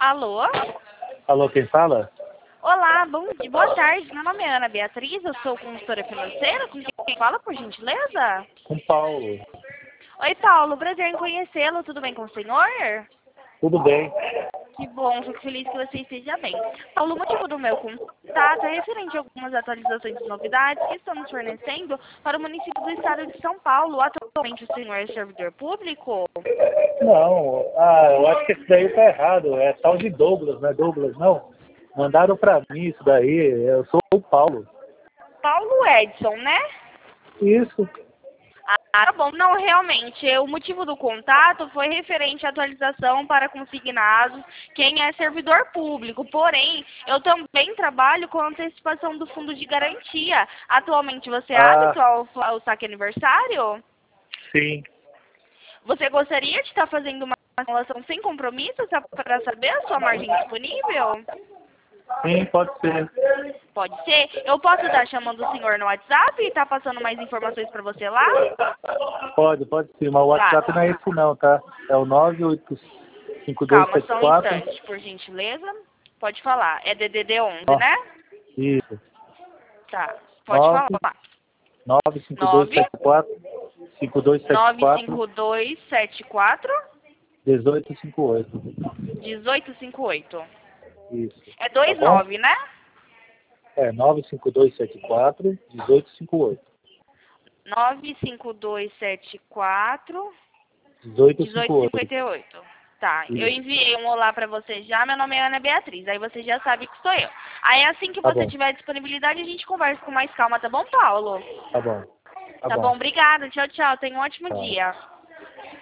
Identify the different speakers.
Speaker 1: Alô?
Speaker 2: Alô, quem fala?
Speaker 1: Olá, bom dia, boa tarde. Meu nome é Ana Beatriz, eu sou consultora financeira. Com quem fala, por gentileza?
Speaker 2: Com Paulo.
Speaker 1: Oi, Paulo, prazer em conhecê-lo. Tudo bem com o senhor?
Speaker 2: Tudo bem?
Speaker 1: Que bom, fico feliz que você esteja bem. Paulo, o motivo do meu contato é referente a algumas atualizações e novidades que estamos fornecendo para o município do estado de São Paulo. Atualmente o senhor é servidor público?
Speaker 2: Não, eu acho que esse daí tá errado. É tal de Douglas, não é Douglas, não? Mandaram pra mim isso daí. Eu sou o Paulo.
Speaker 1: Paulo Edson, né?
Speaker 2: Isso.
Speaker 1: Ah, tá bom. Não, realmente, o motivo do contato foi referente à atualização para consignados, quem é servidor público. Porém, eu também trabalho com antecipação do fundo de garantia. Atualmente, você é
Speaker 2: Ah,
Speaker 1: apto ao saque aniversário?
Speaker 2: sim.
Speaker 1: Você gostaria de estar fazendo uma simulação sem compromisso para saber a sua margem disponível?
Speaker 2: Sim, pode ser.
Speaker 1: Pode ser. Eu posso estar chamando o senhor no WhatsApp e estar passando mais informações para você lá?
Speaker 2: Pode sim. Mas o
Speaker 1: Tá.
Speaker 2: WhatsApp não é esse não, tá? É o
Speaker 1: Calma, só um
Speaker 2: 985-274.
Speaker 1: instante, por gentileza. Pode falar. É DDD 11, né?
Speaker 2: Isso.
Speaker 1: Tá. Pode falar. 9
Speaker 2: 95274
Speaker 1: 95274
Speaker 2: 1858.
Speaker 1: 1858.
Speaker 2: Isso.
Speaker 1: É
Speaker 2: Tá bom?
Speaker 1: 29, né?
Speaker 2: É 95274 1858.
Speaker 1: 95274
Speaker 2: 1858.
Speaker 1: 1858. Tá, eu
Speaker 2: Isso.
Speaker 1: enviei um olá pra você já, meu nome é Ana Beatriz, aí você já sabe que sou eu. Aí assim que
Speaker 2: Tá
Speaker 1: você
Speaker 2: bom.
Speaker 1: tiver disponibilidade, a gente conversa com mais calma, tá bom, Paulo?
Speaker 2: Tá bom. Tá
Speaker 1: Tá bom,
Speaker 2: bom.
Speaker 1: obrigada, tchau, tchau, tenha um ótimo
Speaker 2: Tá.
Speaker 1: dia.